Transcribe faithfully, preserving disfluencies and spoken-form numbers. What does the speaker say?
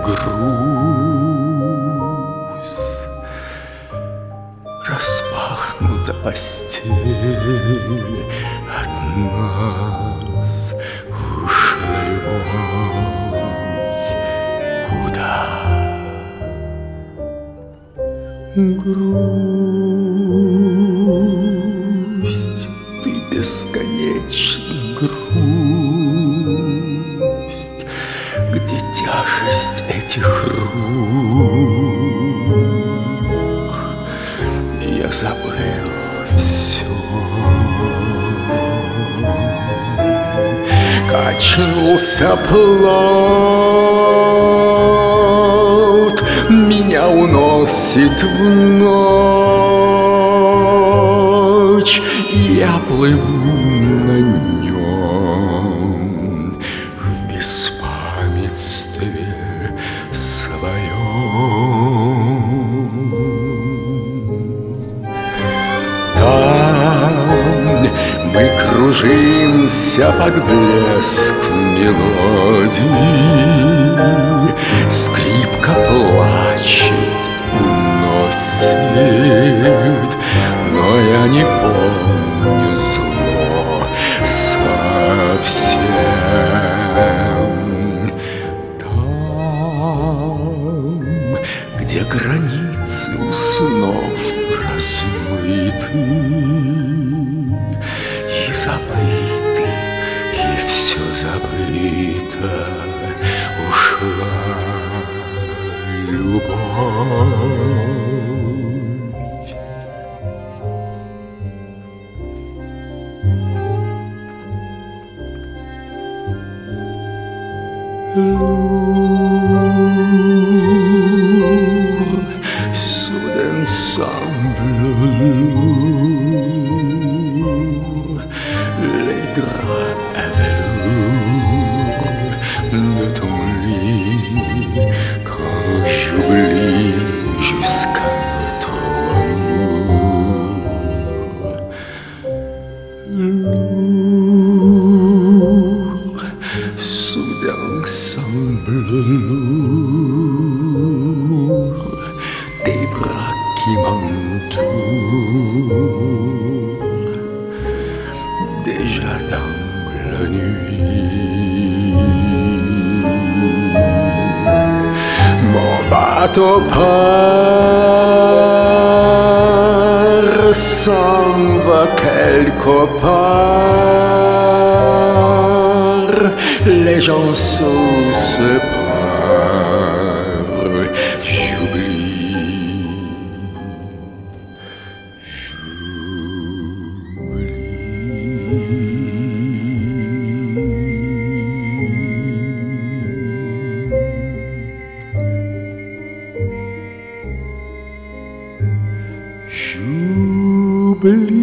груз. Распахнута постель, от нас ушла любовь. Куда? Грусть, ты бесконечна, грусть, где тяжесть этих рук. Я забыл все. Качнулся плот, меня уносит в ночь, я плыву на нем в беспамятстве своем. Там мы кружимся под блеск мелодии, скрипка плачет, уносит, но я не помню зло совсем. Там, где границы у снов размыты и забыты, и все забыто, ушла любовь. Lourd, sous l'ensemble lourd, les draps à velours de ton lit, quand j'oublie jusqu'à notre amour. Lourd, sous d'ensemble lourd, des bras qui m'entourent, déjà dans la nuit. Mon bateau part, s'en va quelque part, les gens se séparent, j'oublie, j'oublie. J'oublie.